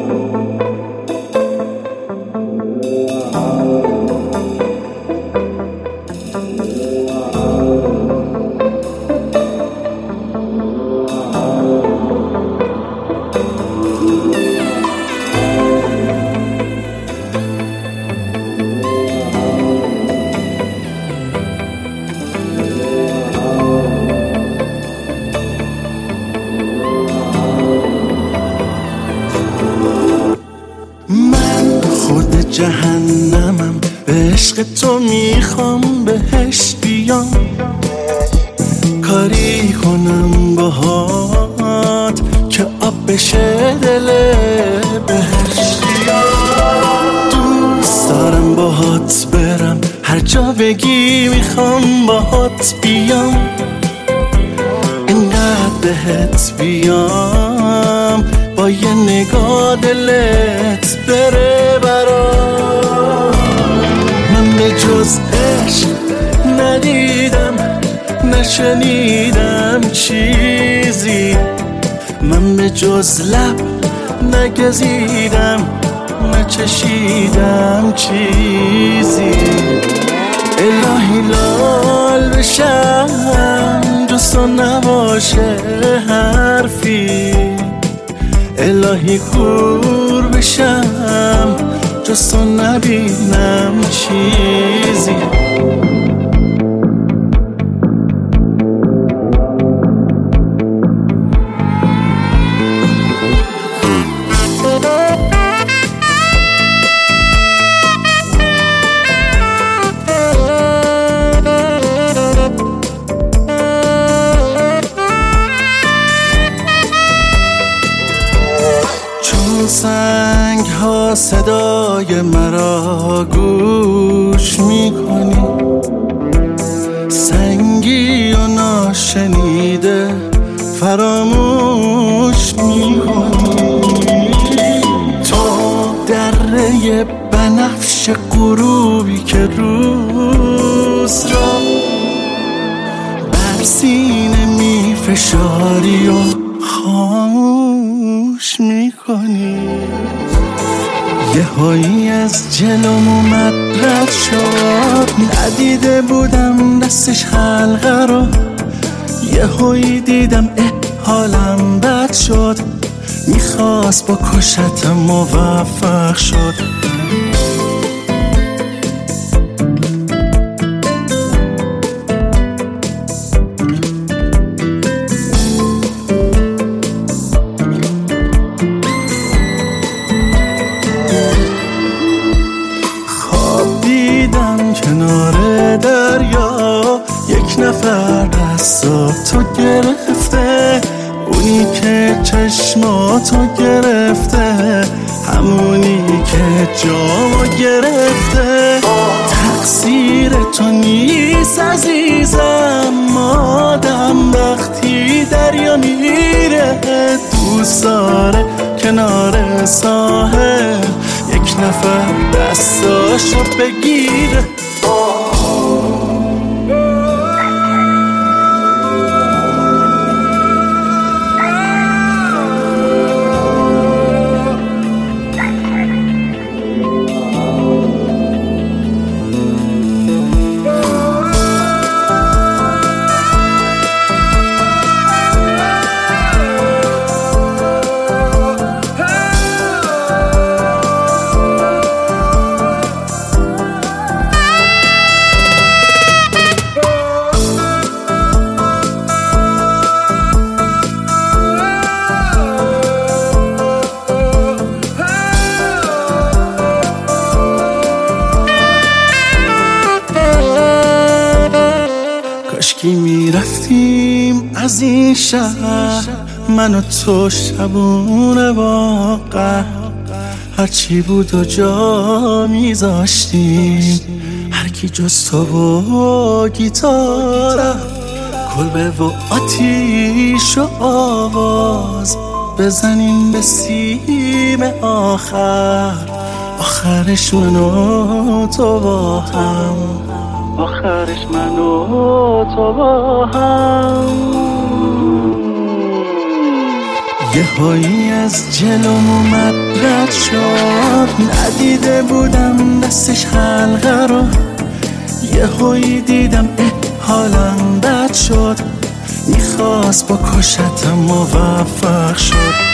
جهنمم، به عشق تو میخوام بهش بیام، کاری کنم باهات که آب بشه دل بهشتیام. دوست دارم باهات برم هر جا بگی، میخوام باهات بیام، اینقدر بهت بیام با یه نگاه دلت بره برام. من به جز عشق ندیدم نشنیدم چیزی، من به جز لب نگزیدم نچشیدم چیزی. الهی لال بشم جز تو نباشه حرفی، الهی کور بشم جز تو نبینم چیزی. سنگ ها صدای مرا گوش میکنی، سنگی و ناشنیده فراموش میکنی. تو دره بنفش غروبی که روز را بر سینه میفشاری و خاموش میکنی. یه هایی از جلوم اومد رد شد، ندیده بودم دستش حلقه رو، یه هایی دیدم حالم بد شد، میخواست با کشتم موفق شد. کنار دریا یک نفر دستاتو گرفته، اونی که چشماتو گرفته، همونی که جامو گرفته. تقصیر تو نیست عزیزم، آدم وقتی دریا میره دوست داره کنار ساحل یک نفر دستاشو بگیره. کاشکی میرفتیم از این شهر، من و تو شبونه واقع، هرچی بود و جا میذاشتیم، هرکی جز تو و گیتاره، کلبه و آتیش و آواز بزنیم به سیم آخر، آخرش من و تو با هم، آخرش من و تو با هم. یه هایی از جلوم اومد رد شد، ندیده بودم دستش حلقه رو. یه هایی دیدم حالم بد شد، میخواست با کشتم موفق شد.